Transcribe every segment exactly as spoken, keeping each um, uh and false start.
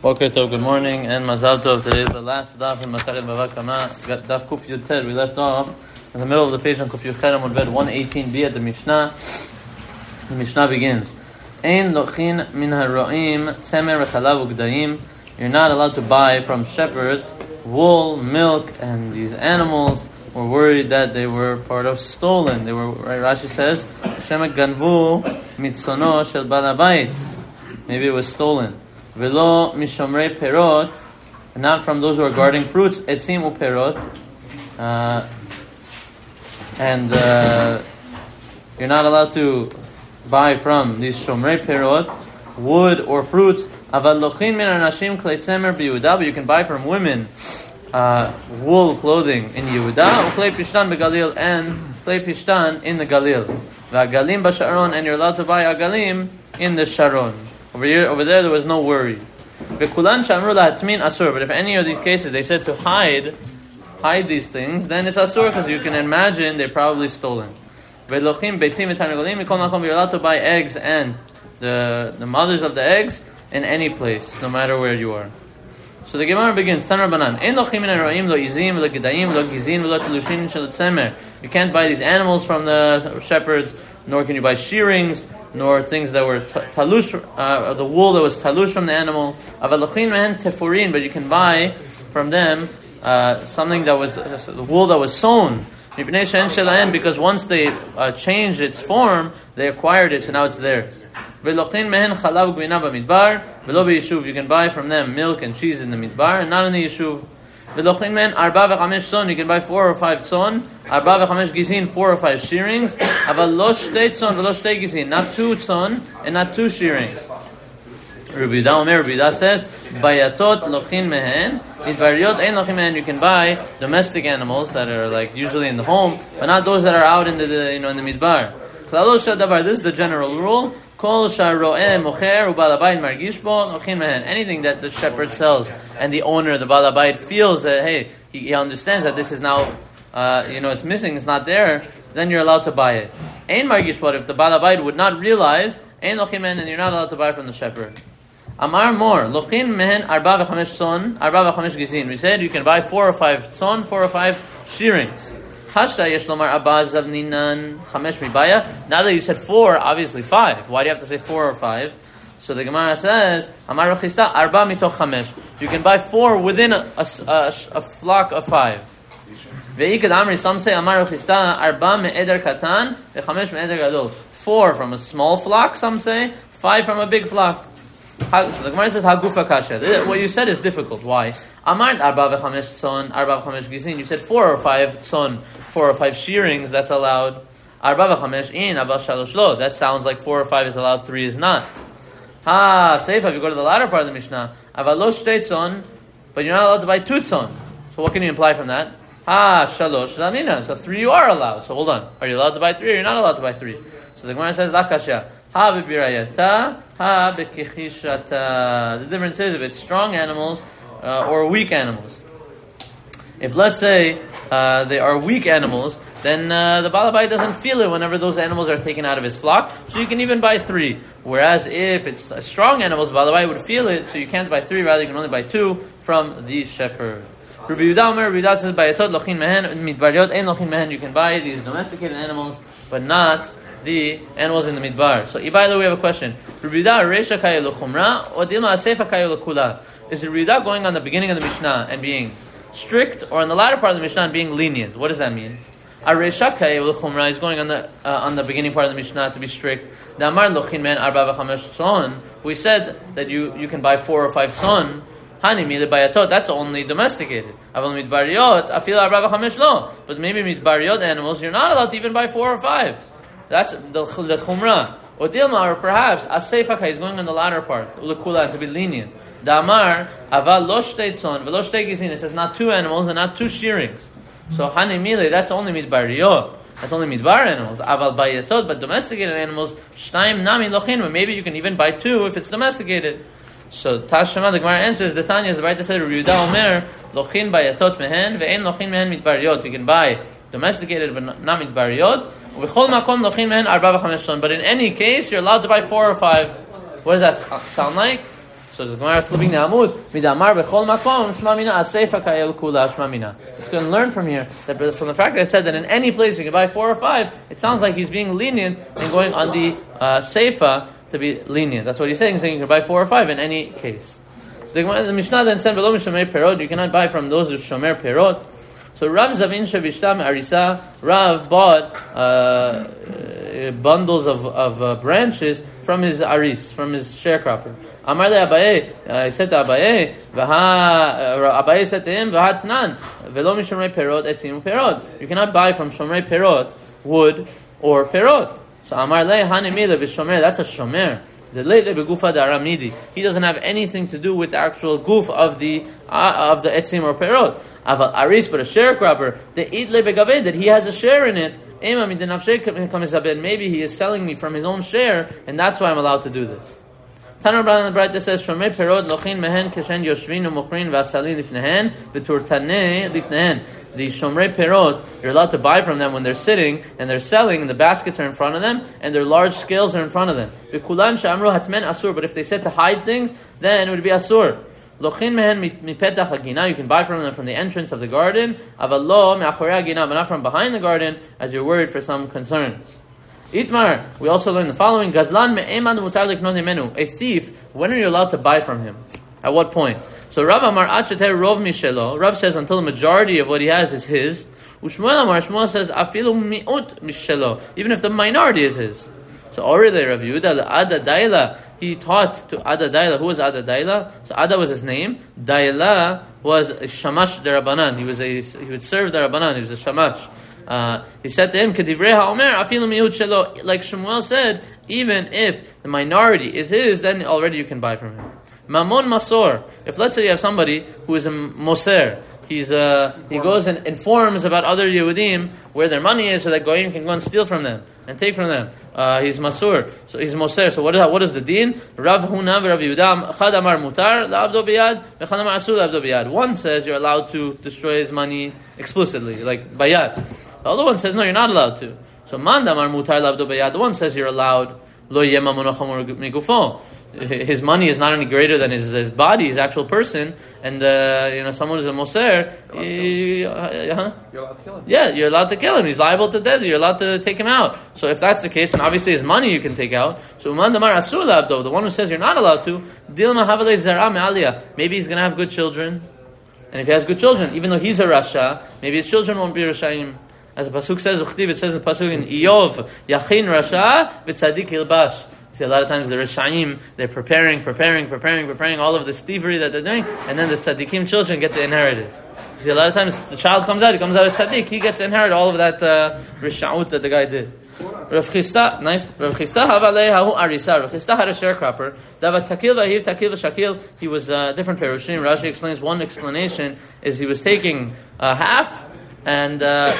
Boker Tov, good morning, and Mazal Tov. Today is the last daf in Masechet Bava Kama. Daf Kuf Yud Ted. We left off in the middle of the page on Kuf Yud Ted Amud Bet one eighteen b at the Mishnah. The Mishnah begins. Ein lochin min haroim tzemer v'chalav u'gdayim. You're not allowed to buy from shepherds wool, milk, and these animals. We're worried that they were part of stolen. They were, right, Rashi says, Shemek ganvu mitzono shel bal habayit. Maybe it was stolen. Velo mishomrei perot, not from those who are guarding fruits. Etzim uperot, uh, and uh, you're not allowed to buy from these shomrei perot, wood or fruits. Aval lochin min anashim klei tzemer b'Yehuda, but you can buy from women uh, wool clothing in Yehuda, or klei pishtan beGalil, and klei pishtan in the Galil. V'agalim b'Sharon, and you're allowed to buy agalim in the Sharon. Over here, over there, there was no worry. But if any of these cases they said to hide, hide these things, then it's asur, because you can imagine they're probably stolen. You're allowed to buy eggs and the the mothers of the eggs in any place, no matter where you are. So the Gemara begins. Tan Rabbanan. You can't buy these animals from the shepherds, nor can you buy shearings, nor things that were talush, uh, the wool that was talush from the animal. But you can buy from them uh, something that was uh, the wool that was sewn. Because once they uh, changed its form, they acquired it, so now it's theirs. You can buy from them milk and cheese in the midbar, and not in the yeshuv. You can buy four or five tzon, four or five shearings, not two tzon and not two shearings. Rabbi Yehuda says, "Bayatot lochin mehen, midbariyot ein lochin mehen." You can buy domestic animals that are like usually in the home, but not those that are out in the, the you know in the midbar. This is the general rule. Anything that the shepherd sells and the owner, the balabayit, feels that hey, he, he understands that this is now, uh, you know, it's missing, it's not there, then you're allowed to buy it. Ein margishbot, if the balabayit would not realize, ein lochin mehen, then you're not allowed to buy from the shepherd. Amar more, lochin mehen arba v'chamesh tzon, arba v'chamesh gizin. We said you can buy four or five tzon, four or five shearings. Now that you said four, obviously five. Why do you have to say four or five? So the Gemara says, you can buy four within a, a, a, a flock of five. Some say four from a small flock, some say five from a big flock. So the Gemara says, Hagufa kasha. What you said is difficult. Why? Amart arba v'chamesh tzon, arba v'chamesh gizin. You said four or five tzon, four or five shearings, that's allowed. Arba v'chamesh in, aval shalosh lo. That sounds like four or five is allowed, three is not. Ha, seifa, if you go to the latter part of the Mishnah, aval lo shtei tzon, but you're not allowed to buy two tzon. So what can you imply from that? Ha, shalosh lamina. So three you are allowed. So hold on. Are you allowed to buy three or you're not allowed to buy three? So the Gemara says, la kasha. Ha b'birayata, ha b'kichishata. The difference is if it's strong animals uh, or weak animals. If let's say uh, they are weak animals, then uh, the balabai doesn't feel it whenever those animals are taken out of his flock, so you can even buy three. Whereas if it's uh, strong animals, the balabai would feel it, so you can't buy three, rather you can only buy two from the shepherd. Rabbi Yehuda Omer, Rabbi Yehuda says, Bayatot lochin mehen, midbariyot ein lochin mehen. You can buy these domesticated animals, but not the animals in the midbar. So, by the way, we have a question. Rabbi Yehuda reisha kayo l'chumra, or dilma asefa kayo l'kula? Is Rabbi Yehuda going on the beginning of the Mishnah and being strict, or on the latter part of the Mishnah and being lenient? What does that mean? A reisha kayo l'chumra is going on the uh, on the beginning part of the Mishnah to be strict. The amar lochin men arba v'chamesh tzon. We said that you, you can buy four or five tzon. Hani mile bayatot, that's only domesticated. Aval midbariyot, afil arba v'chamesh lo. But maybe midbariyot animals, you're not allowed to even buy four or five. That's the, the chumrah. Or dilma, or perhaps, asefaka is going on the latter part, ulekula, to be lenient. Damar, aval lo shtei tzon, velo shtei gizin. It says not two animals and not two shearings. So, hani mile, that's only midbariyot. That's only midbar animals. Aval bayatot, but domesticated animals, shtaim nami lochin, maybe you can even buy two if it's domesticated. So Tashema, the Gemara answers, the Tanya is the right to say, Rabbi Yehuda Omer, lochin bayatot mehen, ve'en lochin mehen midbariyot. We can buy domesticated but not midbariyot. V'chol makom lochin mehen arba v'chamesh tzon. But in any case, you're allowed to buy four or five. What does that sound like? So the Gemara flipping the Amud, midamar bechol makom shma mina aseifa kayel kula shma mina. It's going to learn from here that from the fact that I said that in any place you can buy four or five, it sounds like he's being lenient and going on the uh, seifa to be lenient. That's what he's saying. He's saying you can buy four or five in any case. The, the Mishnah then said, "V'lo mishomer perot." You cannot buy from those who shomer perot. So Rav Zavin Shavishtam Arisa, Rav bought uh, bundles of, of uh, branches from his aris, from his sharecropper. Amar le Abaye, uh, he said to Abaye, Vaha, Abaye said to him, Vaha Tnan, Velo mishomrei perot etzim perot. You cannot buy from shomrei perot wood or perot. So Amar le Hanimila v'shomer, that's a shomer. The leile begufa daramidi. He doesn't have anything to do with the actual goof of the uh, of the etzim or perot. Aval aris, but a sharecropper, the idle begaved, that he has a share in it. Maybe he is selling me from his own share, and that's why I'm allowed to do this. Tanar Bran the Brayta says, "Shomrei perot lochin mehen keshen yoshvin u'mochrin v'asalin lifnehen v'turtaneh lifnehen." The shomrei perot, you're allowed to buy from them when they're sitting and they're selling, and the baskets are in front of them, and their large scales are in front of them. V'kulan she'amru hatmen asur, but if they said to hide things, then it would be asur. Lochin mehen mipetach hagina, you can buy from them from the entrance of the garden. Aval lo me'achorei hagina, but not from behind the garden, as you're worried for some concerns. Itmar, we also learn the following: Gazlan me'eman mutar liknon mimenu. A thief, when are you allowed to buy from him? At what point? So Rav Amar Acheter Rov Mishelo. Rav says until the majority of what he has is his. Ushmuel Amar, Shmuel says Afilu mi'ut Mishelo, even if the minority is his. So already Rav Yehuda Ada Daila, he taught to Ada Daila. Who was Ada Daila? So Ada was his name. Daila was a shamash derabanan. He was a he would serve derabanan. He was a shamash. Uh, he said to him, "Kedivrei ha'omer afilu mi'ut shelo." Like Shmuel said, even if the minority is his, then already you can buy from him. Mamon masor. If let's say you have somebody who is a moser, he's uh, he goes and informs about other Yehudim where their money is, so that Goyim can go and steal from them and take from them. Uh, he's masur, so he's moser. So what is what is the deen? Rav Huna Rav Yehuda Chad Amar Mutar la'abdo biyad, v'chad Amar Asur la'abdo biyad. One says you're allowed to destroy his money explicitly, like bayad. The other one says no, you're not allowed to. So Man Amar Mutar la'abdo biyad. The one says you're allowed. Lo yema monochamor migufo. His money is not any greater than his, his body, his actual person, and uh, you know someone who's a moser. He, uh, huh? You're allowed to kill him. Yeah, you're allowed to kill him. He's liable to death. You're allowed to take him out. So if that's the case, and obviously his money you can take out. So uman damar asur labdo, the one who says you're not allowed to, dilma havale zara me'aliyah. Maybe he's going to have good children, and if he has good children, even though he's a rasha, maybe his children won't be rashaim. As the pasuk says, it says the pasuk in Iyov, Yachin rasha v'tzadik ilbash. See, a lot of times the Rishayim, they're preparing, preparing, preparing, preparing all of the thievery that they're doing, and then the tzaddikim children get to inherit it. See, a lot of times the child comes out, he comes out a tzaddik, he gets to inherit all of that uh, Risha'ut that the guy did. Rav Chisda, nice. Rav Chisda havalei hahu arisa. Rav Chisda had a sharecropper. Davat takil v'ahiv takil v'shakil. He was uh, different perushim. Rashi explains one explanation is he was taking uh, half, and uh,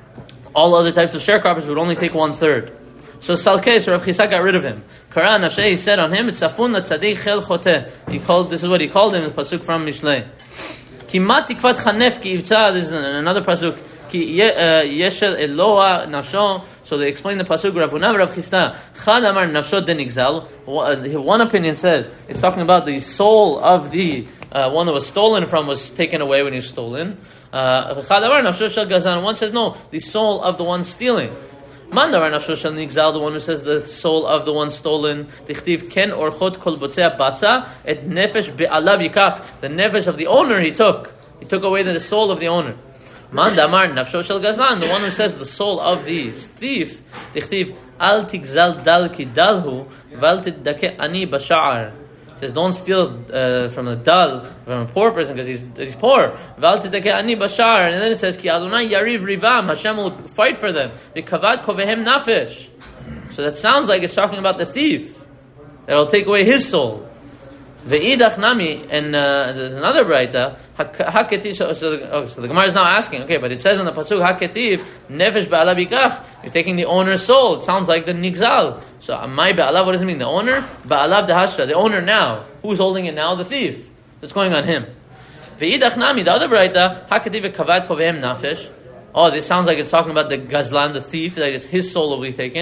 all other types of sharecroppers would only take one third. So Salkei, so Rav Chisda got rid of him. Kara Nafsheh, he said on him, it's Safun Tzaddik Chel Choteh. He called, this is what he called him, the pasuk from Mishlei. Kimat tikvat chanef ki ivtza, this is another pasuk. Ki yeshel Eloha nafsho. So they explain the pasuk, Rav Huna Rav Chisda. Chad amar nafsho den igzal. One opinion says, it's talking about the soul of the uh, one that was stolen from was taken away when he was stolen. Uh, Chad amar nafsho shel gazan. One says, no, the soul of the one stealing. Mandar nafsho shel nigzal, the one who says the soul of the one stolen. Dichtiv ken orchot kol botzeh batza et nefesh be'alav yikach. The nefesh of the owner he took. He took away the soul of the owner. Mandamar nafsho shel gazlan, the one who says the soul of the thief. Dichtiv al tigzal dal ki dalhu val tiddake ani basha'ar. Says don't steal uh, from a dal, from a poor person because he's he's poor. Val tiddake ani basha'ar, and then it says ki Adonai yariv rivam, Hashem will fight for them. V'kavad kovehem nafesh. So that sounds like it's talking about the thief that will take away his soul. Ve'idach nami, and uh, there's another braita. Haketiv. So, so, the, oh, so the Gemara is now asking. Okay, but it says in the pasuk haketiv nefesh ba'alav yikach. You're taking the owner's soul. It sounds like the nigzal. So amai ba'alav. What does it mean? The owner ba'alav dehashra. The owner now. Who's holding it now? The thief. That's going on him. Ve'idach nami. The other braita haketiv kavad kovehem nafesh. Oh, this sounds like it's talking about the gazlan, the thief. That it's his soul will be taken.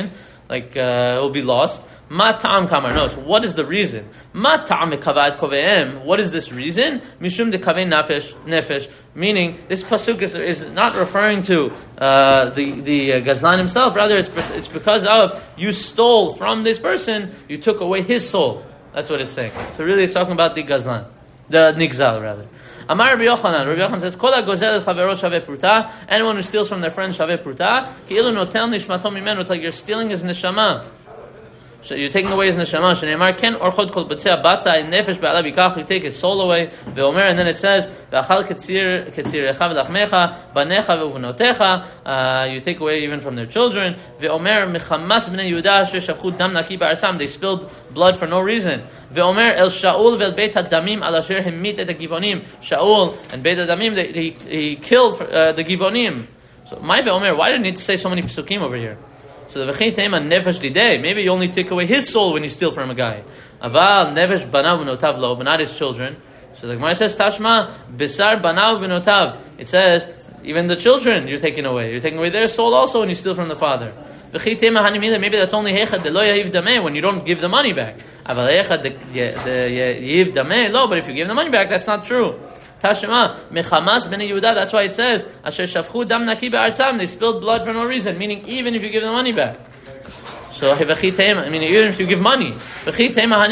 like uh, it will be lost. Ma ta'am kamar knows. What is the reason? Ma ta'am kavad koveim. What is this reason? Mishum de kavei nefesh nefesh. Meaning, this pasuk is, is not referring to uh, the the uh, Gazlan himself. Rather, it's it's because of you stole from this person, you took away his soul. That's what it's saying. So really, it's talking about the Gazlan, the Nigzal rather. Amar Rabbi Yochanan. Rabbi Yochanan says, "Kol hagozel chavero shaveh pruta." Anyone who steals from their friend shaveh pruta, ki'ilu notel nishmato mimenu. It's like you're stealing his neshama. So you're taking away his neshama. Shneimar ken orchot kol batzeh batza in nefesh be'alav yikach. You take his soul away. Ve'omer, and then it says, "Ve'achal ketzir ketzirecha v'lachmecha banecha ve'unotecha." You take away even from their children. Ve'omer mechamas bnei Yehuda sheshavchu dam naki ba'arsam. They spilled blood for no reason. Ve'omer el Shaul ve'el beit hadamim al asher himit et hagivonim. Shaul and beit hadamim they, they he killed uh, the givonim. So my ve'omer, why do you need to say so many psukim over here? So the v'chei teima nefesh lidei. Maybe you only take away his soul when you steal from a guy. Aval nefesh banav v'notav lo, but not his children. So the Gemara says Tashma besar banav v'notav. It says even the children you're taking away. You're taking away their soul also when you steal from the father. V'chei teima hanimile. Maybe that's only hechad de lo yahiv dameh, when you don't give the money back. Aval hechad de yahiv dameh lo. But if you give the money back, that's not true. Tashema mechamas bnei Yehuda. That's why it says asher shavchu dam naki be'artzam. They spilled blood for no reason. Meaning even if you give the money back. So I mean even if you give money. Maybe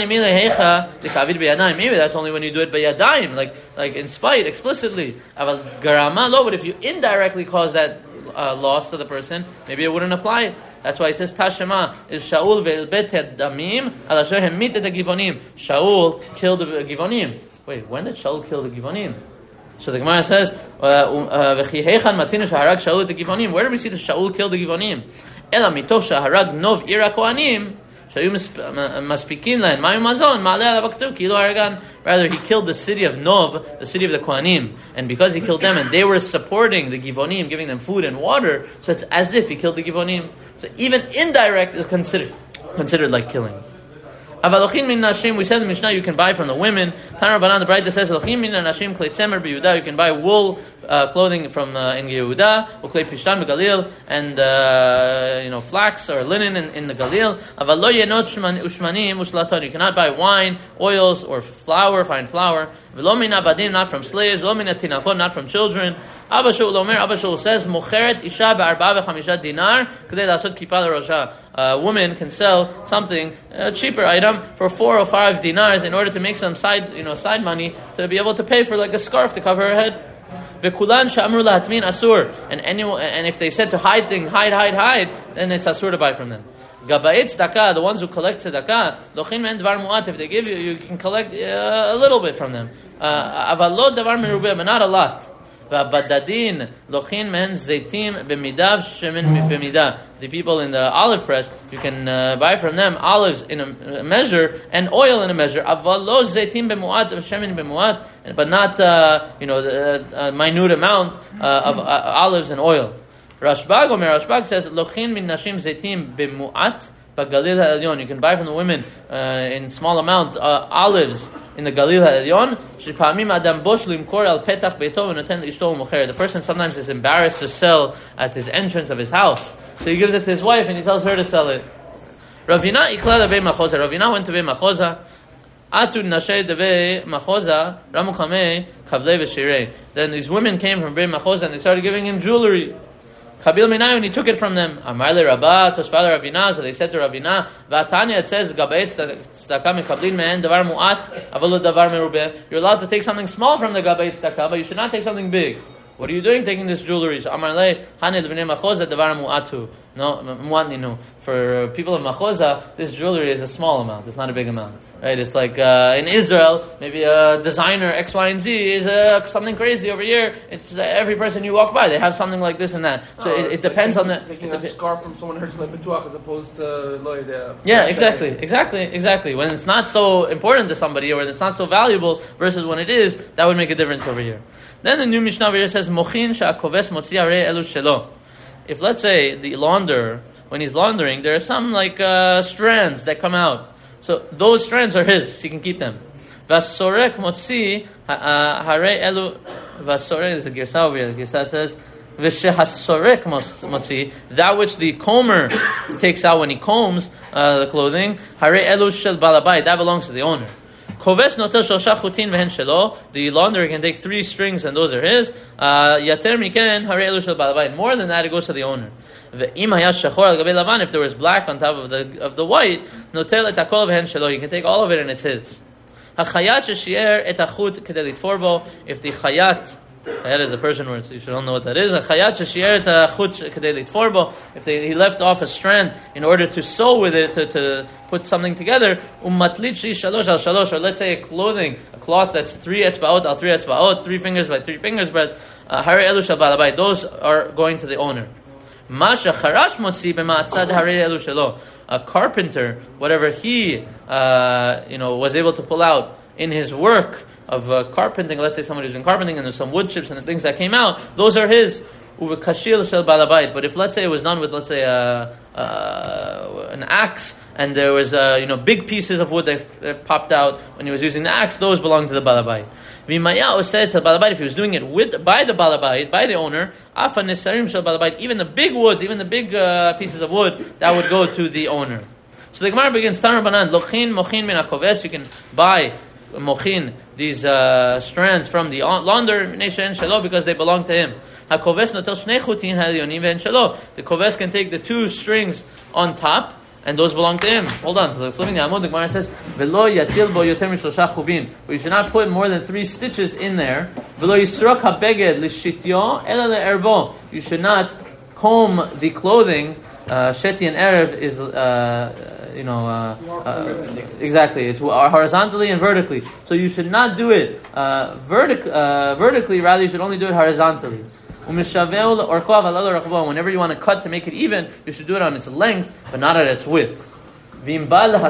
that's only when you do it by yadayim, like like in spite, explicitly. But if you indirectly cause that uh, loss to the person, maybe it wouldn't apply. That's why it says Tashema is Shaul ve'elbet damim al asher hemit et hagivonim. Shaul killed the givonim. Wait, when did Shaul kill the Givonim? So the Gemara says, "V'chihechan matzinu shaharag Shaul the Givonim." Where do we see that Shaul killed the Givonim? Ela mitoch shaharag nov ira kohanim shayu maspikin lahen mayu mazon ma'aleh alav haktuv kilo haragan. Rather, he killed the city of Nov, the city of the Kohanim, and because he killed them, and they were supporting the Givonim, giving them food and water, so it's as if he killed the Givonim. So even indirect is considered considered like killing. Avalochin min nashim, we said in the Mishnah you can buy from the women. Tanar Banan, the Braita says, Alochin min nashim klei tzemer b'Yehuda, you can buy wool uh, clothing from uh, in Yehuda, uklei pishtan b'Galil, and uh, you know flax or linen in, in the Galil. Aval lo yenot ushmanim uslaton, you cannot buy wine, oils, or flour, fine flour. V'lo min avadim, not from slaves. V'lo min atinakot, not from children. Abba Shaul Omer, Abba Shaul says, Mocheret isha be'arba v'chamisha dinar k'dei lasot kippah l'rosha. A woman can sell something, a cheaper item, for four or five dinars in order to make some side, you know, side money to be able to pay for like a scarf to cover her head. V'kulan she'amru lahatmin asur, and anyone, and if they said to hide things, hide, hide, hide, then it's asur to buy from them. Gabayit tzedakah, the ones who collect tzedakah, lochin men dvar mu'at, if they give you, you can collect uh, a little bit from them. Aval lo davar merubeh, but not a lot. V'abadadin lochin men zeitim b'midav shemen b'midah. The people in the olive press, you can uh, buy from them olives in a measure and oil in a measure. Aval lo zeitim b'mu'at shemen b'mu'at, but not uh, you know the uh, minute amount uh, of uh, olives and oil. Rashbag Omer, Rashbag says lochin min nashim zeitim b'mu'at b'galil ha'elyon. You can buy from the women uh, in small amounts uh, olives in the Galil ha'elyon. Shepamim adam bosh limkor al petach beito v'noten l'ishto u'mocher. The person sometimes is embarrassed to sell at his entrance of his house, so he gives it to his wife and he tells her to sell it. Ravina ikla devei machoza. Ravina went to Bei Machoza. Atud nashay devei machoza ramu chamei kavlei v'shirei. Then these women came from Bei Machoza and they started giving him jewelry. Chabil Minayu, and he took it from them. Amar le Rabbah, Toshvala Ravina, so they said to Ravina, V'atanya, it says, Gabayet tzedakah mekablin me'en davar mu'at, avalo davar merubeh. You're allowed to take something small from the Gabayet tzedakah, but you should not take something big. What are you doing taking this jewelry? So Amar le, Hanid b'nei Machoza davar mu'atu. No, mu'atninu. For people of Machoza, this jewelry is a small amount. It's not a big amount. Right? It's like uh, in Israel, maybe a designer X, Y, and Z is uh, something crazy over here. It's uh, every person you walk by, they have something like this and that. So oh, it, it depends like on the... Taking a scarf from someone who's like B'tuach as opposed to like the... Yeah, exactly, exactly, exactly. When it's not so important to somebody or when it's not so valuable versus when it is, that would make a difference over here. Then the new Mishnah over here says, Mochin sha'akoves motzi arei elu shelo. If let's say the launderer, when he's laundering, there are some like uh, strands that come out. So those strands are his. He can keep them. Vasorek motzi harei elu. Vasorek is a girsa over here. The girsa says V'shehasorek motzi, that which the comber takes out when he combs uh, the clothing, harei elu shel balabayit, that belongs to the owner. Koves notel shosha chutin vehen shelo, the launderer can take three strings and those are his. Yater miken harei elu shel balabayit, more than that it goes to the owner. Ve'im hayash shachor al gabei lavan, if there was black on top of the of the white, notel et hakol vehen shelo, you can take all of it and it's his. Hachayat sheshier et achut kedei litfor bo, if the chayat, chayat is a Persian word, so you should all know what that is. Hachayat sheshier et achut kedei litfor bo, if they, he left off a strand in order to sew with it, to, to put something together, ummatlit shi shalosh al shalosh, or let's say a clothing, a cloth that's three etzbaot al three etzbaot, three fingers by three fingers, but harei elu shel balabayit, those are going to the owner. Masha charash motzi b'ma'atzad harei elu shelo, a carpenter, whatever he, uh, you know, was able to pull out in his work of uh, carpenting, let's say somebody who's been carpenting and there's some wood chips and the things that came out, those are his. Uvekashil shel balabayit. But if let's say it was done with, let's say, uh, uh, an axe, and there was uh, you know big pieces of wood that, that popped out when he was using the axe, those belong to the balabayit. V'maya said to the balabayit, if he was doing it with by the balabayit, by the owner, afa nesarim shel balabayit, even the big woods, even the big uh, pieces of wood, that would go to the owner. So the Gemara begins, Tanar Banan, lochin mochin min hakoves, you can buy mochin, these uh, strands from the launderer because they belong to him. Hakoves notel shnei chutin halyonim ve'en shelo. The koves can take the two strings on top, and those belong to him. Hold on. So flipping the Amud, the Gemara says, "Velo yatil bo yoter mishlosha chubin." But you should not put more than three stitches in there. Velo yisrok habeged lishityo ela le'erbo. You should not comb the clothing. Uh, sheti and erev is, uh, you know, uh, uh, exactly. It's horizontally and vertically. So you should not do it uh, vertic- uh, vertically. Rather, you should only do it horizontally. Whenever you want to cut to make it even, you should do it on its length, but not at its width. And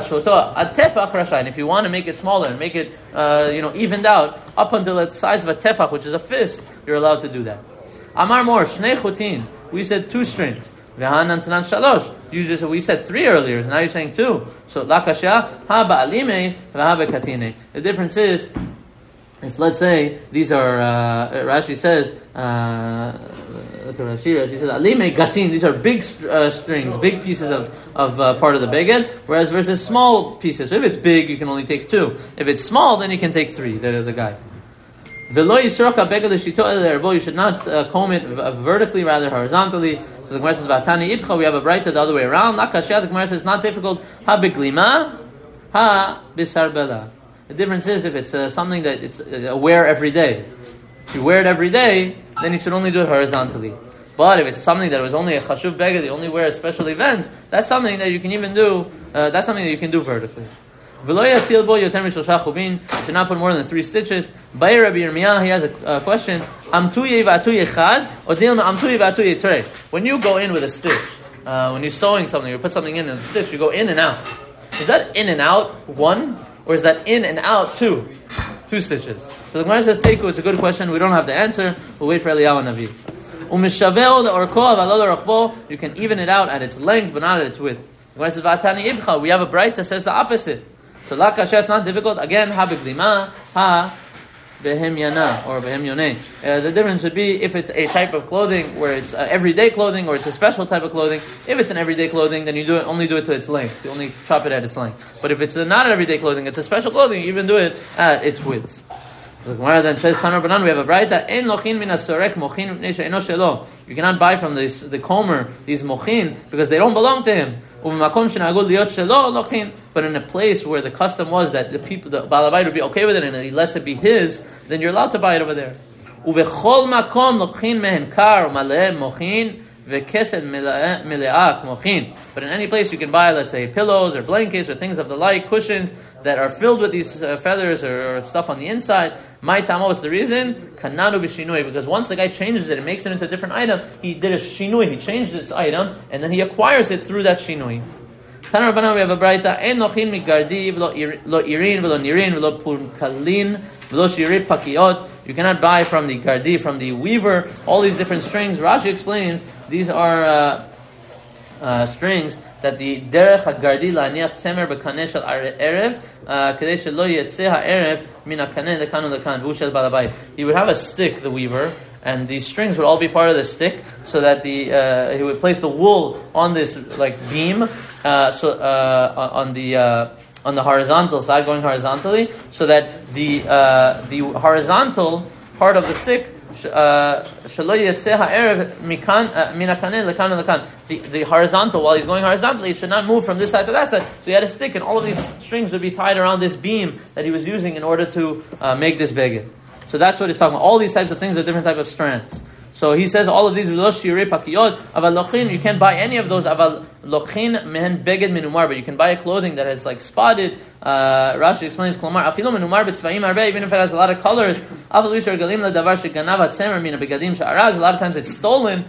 if you want to make it smaller and make it, uh, you know, evened out up until the size of a tefach, which is a fist, you're allowed to do that. Amar mor shnei chutin. We said two strings. V'hanan tanan shalosh. You just we said three earlier. Now you're saying two. So lakasha ha ba'alime v'ha be'katine. The difference is, if let's say these are, uh, Rashi says, uh, look at Rashi, Rashi says, alime gasin, these are big uh, strings, big pieces of, of uh, part of the beged, whereas versus small pieces. So if it's big, you can only take two. If it's small, then you can take three, the, the guy. Velo yisroka beged l'shito el erbo, you should not uh, comb it v- vertically, rather horizontally. So the Gemara says, Vatani idcha, we have a brighter the other way around. Lakashia, the Gemara says, it's not difficult. Ha beglima, ha bisarbela. The difference is if it's uh, something that it's uh, wear every day. If you wear it every day, then you should only do it horizontally. But if it's something that was only a chashuv beged, you only wear at special events, that's something that you can even do, uh, that's something that you can do vertically. You should not put more than three stitches. By Rabbi Yirmiyah, he has a uh, question. When you go in with a stitch, uh, when you're sewing something, you put something in and the stitch, you go in and out. Is that in and out one? Or is that in and out two? Two stitches. So the Gemara says, Teiku, it's a good question. We don't have the answer. We'll wait for Eliyahu Navi. You can even it out at its length, but not at its width. The Gemara says, Vatani ibcha. We have a bright that says the opposite. So lakasha, it's not difficult. Again, ha b'glima, ha behem yana, or behem yoneh. Uh, the difference would be if it's a type of clothing where it's uh, everyday clothing, or it's a special type of clothing. If it's an everyday clothing, then you do it, only do it to its length. You only chop it at its length. But if it's uh, not everyday clothing, it's a special clothing, you even do it at its width. The Gemara then says, Tanar Banan, we have a braita, En lochin min asorek mochin mipnei she'eno shelo. You cannot buy from this, the comer these mochin because they don't belong to him. U'v'makom shenagul liot shelo lochin. But in a place where the custom was that the people, the balabayit would be okay with it and he lets it be his, then you're allowed to buy it over there. U'v'chol makom lochin mehen kar maleh mochin. But in any place you can buy, let's say, pillows or blankets or things of the like, cushions that are filled with these uh, feathers or, or stuff on the inside. My tamo, what's the reason? Kananu b'shinui, because once the guy changes it and makes it into a different item, he did a shinui, he changed its item, and then he acquires it through that shinui. Tanar Rabbanan, we have a braita, En lochin migardi v'lo irin v'lo nirin v'lo purkalin v'lo shiri pakiot. You cannot buy from the gardi, from the weaver, all these different strings. Rashi explains these are uh, uh, strings that the derech hagardi la'aniach tzemer b'kaneh shel erev kadei shelo yetzeh ha'erev min ha'kaneh lekanu lekan v'u shel balabayit. He would have a stick, the weaver, and these strings would all be part of the stick, so that the uh, he would place the wool on this like beam, uh, so uh, on the uh, on the horizontal side, going horizontally, so that the uh, the horizontal part of the stick. Uh, the, the horizontal, while he's going horizontally, it should not move from this side to that side. So he had a stick, and all of these strings would be tied around this beam that he was using in order to uh, make this beged. So that's what he's talking about. All these types of things are different types of strands. So he says all of these, you can't buy any of those, but you can buy a clothing that is like spotted. Uh, Rashi explains, even if it has a lot of colors, a lot of times it's stolen.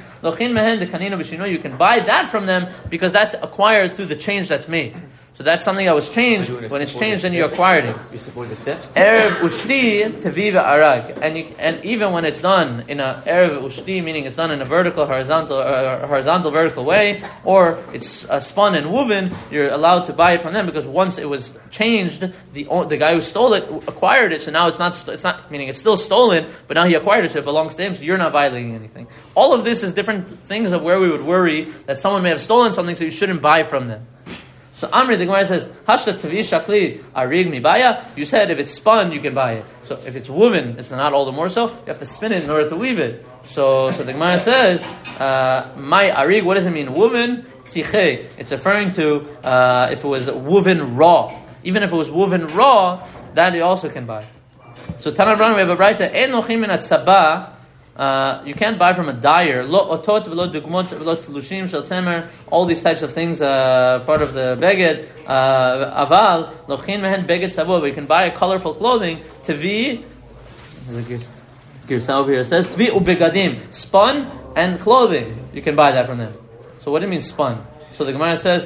You can buy that from them because that's acquired through the change that's made. So that's something that was changed. When it's changed, then you acquired it. You support the theft? Erev ushti teviva arag, and you, and even when it's done in a erev ushti, meaning it's done in a vertical, horizontal, uh, horizontal, vertical way, or it's uh, spun and woven, you're allowed to buy it from them because once it was changed, the the guy who stole it acquired it. So now it's not it's not meaning it's still stolen, but now he acquired it, so it belongs to him. So you're not violating anything. All of this is different things of where we would worry that someone may have stolen something, so you shouldn't buy from them. So Amri, the Gemara says, Hashta Tavi Shakli Arig Mibaya. You said if it's spun, you can buy it. So if it's woven, it's not all the more so. You have to spin it in order to weave it. So so the Gemara says, uh, My Arig, what does it mean? Woven, Tiche. It's referring to uh, if it was woven raw. Even if it was woven raw, that you also can buy. So Tana Bran, we have a writer, En Nochim Min Atzaba. Uh, you can't buy from a dyer. Lo otot v'lo dugmot v'lo tlushim shel tzemer. All these types of things, uh, part of the beged. Uh, aval lochin mehen beged savo. But you can buy a colorful clothing. Tvi. Girsa over here says tvi ubegadim, spun and clothing. You can buy that from them. So what do you mean spun? So the Gemara says.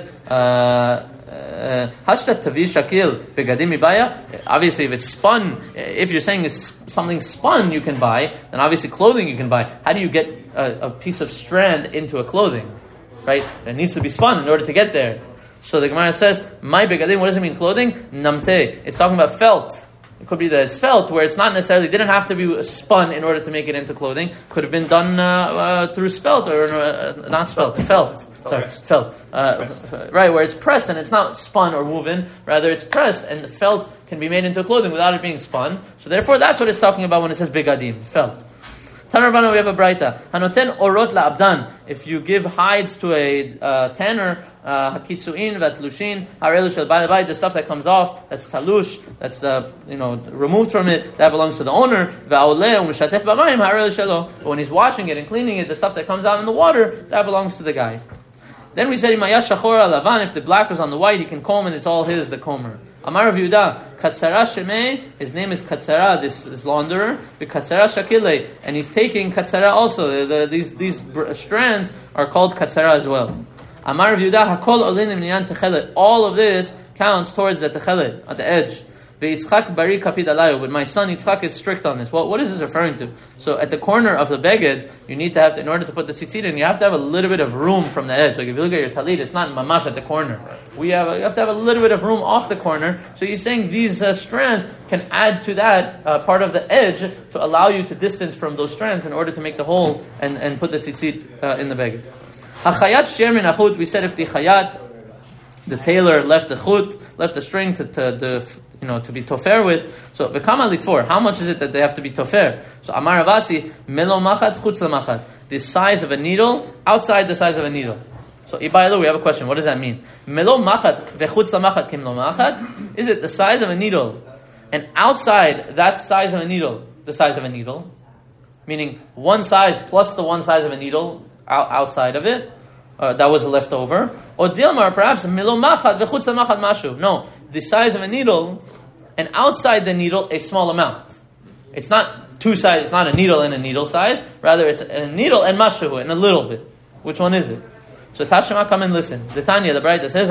Uh, Hashtat tavi shakil begadim ibaya. Obviously, if it's spun, if you're saying it's something spun, you can buy. Then obviously, clothing you can buy. How do you get a, a piece of strand into a clothing? Right? It needs to be spun in order to get there. So the Gemara says, "My begadim." What does it mean? Clothing? Namte. It's talking about felt. It could be that it's felt, where it's not necessarily, didn't have to be spun in order to make it into clothing. Could have been done uh, uh, through spelt, or uh, not spelt, felt. Sorry, felt. Uh, right, where it's pressed and it's not spun or woven, rather it's pressed and the felt can be made into clothing without it being spun. So therefore that's what it's talking about when it says begadim, felt. Tanar Bana, we have a braita. Hanoten orot la'abdan. If you give hides to a uh, tanner, hakitzuin v'atlushin harelu shel ba'al bayit, the stuff that comes off, that's talush, that's uh, you know removed from it, that belongs to the owner. Va'oleh u'mishatef b'mayim harelu shelo. But when he's washing it and cleaning it, the stuff that comes out in the water, that belongs to the guy. Then we said, Imayash shachor alavan. If the black was on the white, he can comb, and it's all his, the comber. Amar Rav Yehuda, Katsara Shemei, his name is Katsara, this, this launderer, the Katsara Shakile, and he's taking Katsara also. The, the, these these br- strands are called Katsara as well. Amar Rav Yehuda, Hakol olinim niyan techelet. All of this counts towards the techelet, at the edge. Ve'itzchak bari kapid alayu. But my son Yitzchak is strict on this. Well, what is this referring to? So at the corner of the beged, you need to have, to, in order to put the tzitzit in, you have to have a little bit of room from the edge. Like if you look at your talit, it's not mamash at the corner. We have, you have to have a little bit of room off the corner. So he's saying these uh, strands can add to that uh, part of the edge to allow you to distance from those strands in order to make the hole and, and put the tzitzit uh, in the beged. Hachayat sher min achut. We said if the chayat, the tailor, left the chut, left the string to, to the you know, to be tofer with. So, v'kama litfor, how much is it that they have to be tofer? So, Amar Avasi, melo machat, chutz lamachat. The size of a needle, outside the size of a needle. So, by the way, we have a question. What does that mean? Melo machat, v'chutz lamachat, kim lo machat? Is it the size of a needle, and outside that size of a needle, the size of a needle? Meaning, one size plus the one size of a needle outside of it, Uh, that was left over. Or Dilmar, perhaps, milo machat v'chutz machat mashu. No, the size of a needle, and outside the needle, a small amount. It's not two sides, it's not a needle and a needle size. Rather, it's a needle and mashu, and a little bit. Which one is it? So Tashema, come and listen. The Tanya, the Braita says,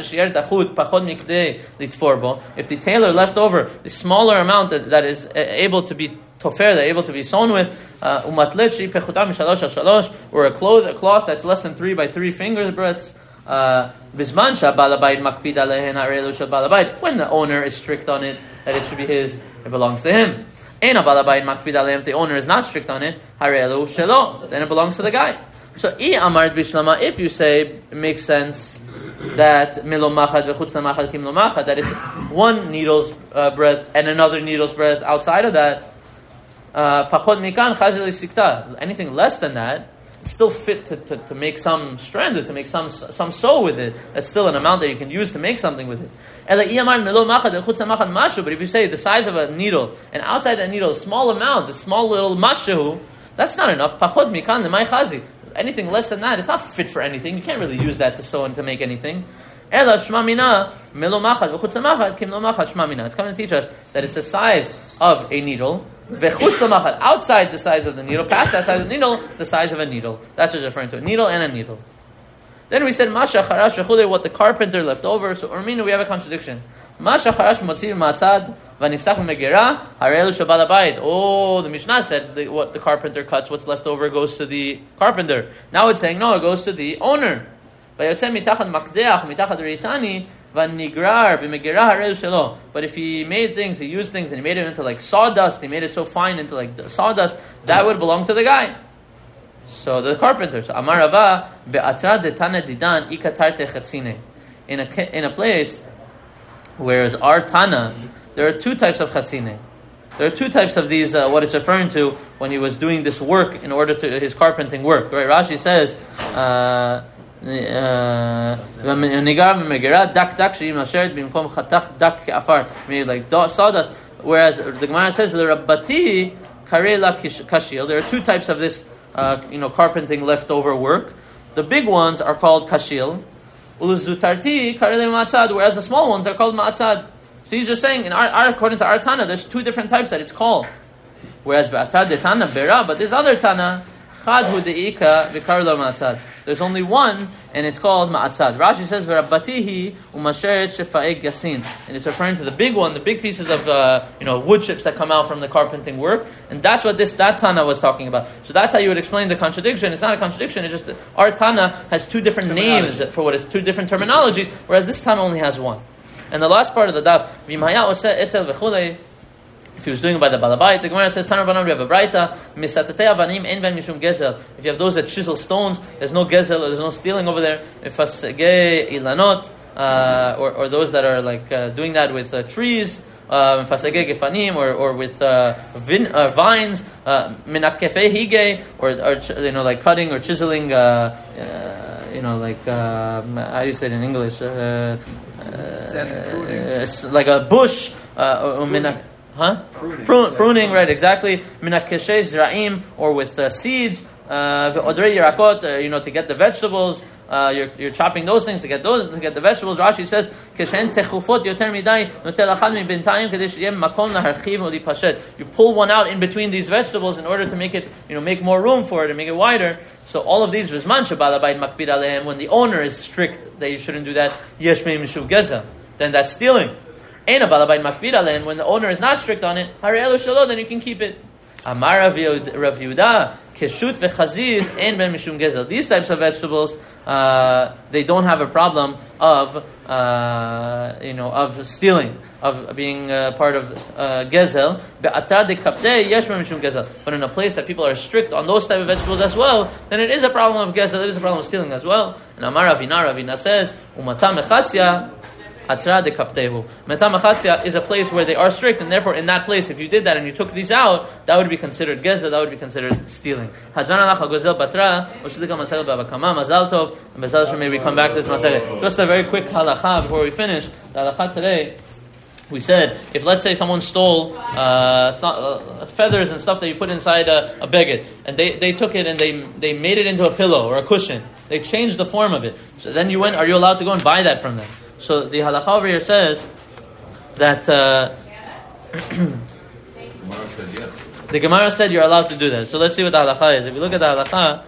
if the tailor left over the smaller amount that, that is able to be tofer, they're able to be sewn with, uh, or a cloth, a cloth that's less than three by three finger breadths, uh, when the owner is strict on it, that it should be his, it belongs to him. Ein abalabayit makpid aleim, the owner is not strict on it, harelu shelo, then it belongs to the guy. So, I amart bishlama, if you say, it makes sense that milo machad v'chutz machad kim lo machad, that it's one needle's uh, breadth and another needle's breadth outside of that, pachot mikan chazil sikta, anything less than that, it's still fit to, to, to make some strand with, to make some some sew with it. That's still an amount that you can use to make something with it. But if you say the size of a needle, and outside that needle, a small amount, a small little mashu, that's not enough. Pachot mikan lemay chazi. Anything less than that, it's not fit for anything. You can't really use that to sew and to make anything. Ela shma mina melo machad v'chutz machad kim lo machad shma mina. It's coming to teach us that it's the size of a needle. V'chutz machad, outside the size of the needle, past that size of the needle, the size of a needle. That's what it's referring to, a needle and a needle. Then we said masha charash v'chulei, what the carpenter left over. So Urminu, we have a contradiction. Masha charash motziv ma'atzad v'nifsach v'megera harelu shabal habayit. Oh, the Mishnah said the, what the carpenter cuts, what's left over goes to the carpenter. Now it's saying no, it goes to the owner. But if he made things, he used things, and he made it into like sawdust, he made it so fine into like sawdust, that would belong to the guy. So the carpenter. So Amar Rava be'atra detane didan ikatarte chatzine. In a in a place, whereas our Tana, there are two types of chatzine. There are two types of these. Uh, what it's referring to when he was doing this work in order to his carpenting work. Right? Rashi says. Uh, like sawdust. Whereas the Gemara says there are two types of this, uh, you know, carpenting leftover work. The big ones are called kashil, whereas the small ones are called ma'atzad. So he's just saying, in our, our according to our Tana, there's two different types that it's called. Whereas ba'atzad de Tana bera, but this other Tana. There's only one, and it's called ma'atzad. Rashi says, "V'rabbatihi u'masheret shefaeg yasin," and it's referring to the big one, the big pieces of uh, you know wood chips that come out from the carpenting work, and that's what this that Tana was talking about. So that's how you would explain the contradiction. It's not a contradiction; it's just that our Tana has two different names for what is two different terminologies, whereas this Tana only has one. And the last part of the daf, v'imhaya oseh etzel v'chulei. If he was doing it by the balabait, the Gemara says, Tanar Banan, we have a braita, misatatei avanim en ben mishum gezel. If you have those that chisel stones, there's no gezel, there's no stealing over there. Mifasegei ilanot, uh, or or those that are like uh, doing that with uh, trees, mifasegei gefanim, or or with uh, vin, uh, vines, minakefei hige, or or you know like cutting or chiseling, uh, uh, you know like uh, how do you say it in English? Uh, uh, like a bush, uh, minak. Huh? Pruning, Prun- pruning, right? Exactly. Minakeshe zra'im, or with uh, seeds. Odrei yirakot, uh, you know, to get the vegetables. Uh, you're, you're chopping those things to get those to get the vegetables. Rashi says, "Keshen techufot yoter midai notel achad mi bintayim kadesh yem makom laharchiv ulipashet." You pull one out in between these vegetables in order to make it, you know, make more room for it and make it wider. So all of these v'zman shebalabait makpid alehem. When the owner is strict that you shouldn't do that, yesh meim mishuv gezel, then that's stealing. When the owner is not strict on it, then you can keep it. Amar Rav Yehuda, keshut v'chaziz en ben mishum gezel. These types of vegetables, uh, they don't have a problem of, uh, you know, of stealing, of being uh, part of uh, gezel. But in a place that people are strict on those type of vegetables as well, then it is a problem of gezel. It is a problem of stealing as well. And Amar Ravina, Ravina says, umata mechasya. Atra de kaptehu. Metamachasya is a place where they are strict, and therefore in that place, if you did that and you took these out, that would be considered gezel, that would be considered stealing. Hadran alach hagozel batra, ushudika masel b'avakama, mazal tov, and bezal shem, may we come back to this masel. Just a very quick halacha before we finish. The halacha today, we said, if let's say someone stole uh, so, uh, feathers and stuff that you put inside a, a beged, and they, they took it and they they made it into a pillow or a cushion, they changed the form of it. So then you went, are you allowed to go and buy that from them? So the halakha over here says that uh, the Gemara said you're allowed to do that. So let's see what the halakha is. If you look at the halakha,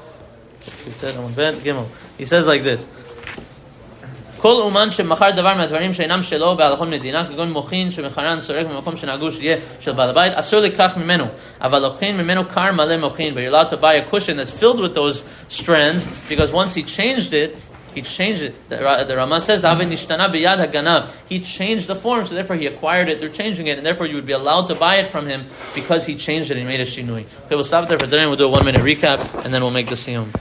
he says like this: כל אומן שמכר דבר מהדברים שאינם שלו בהלכות מדינה, כגון מוכין שמכרן סורק במקום שנהגו שיהיה של בעל הבית, אסור לקח ממנו. אבל לוקחים ממנו קר מלא מוכין, but you're allowed to buy a cushion that's filled with those strands, because once he changed it, He changed it. The, the Rama says, nishtana biyad haganav. He changed the form, so therefore he acquired it through changing it, and therefore you would be allowed to buy it from him because he changed it and made a shinui. Okay, we'll stop there for today and we'll do a one minute recap, and then we'll make the siyum.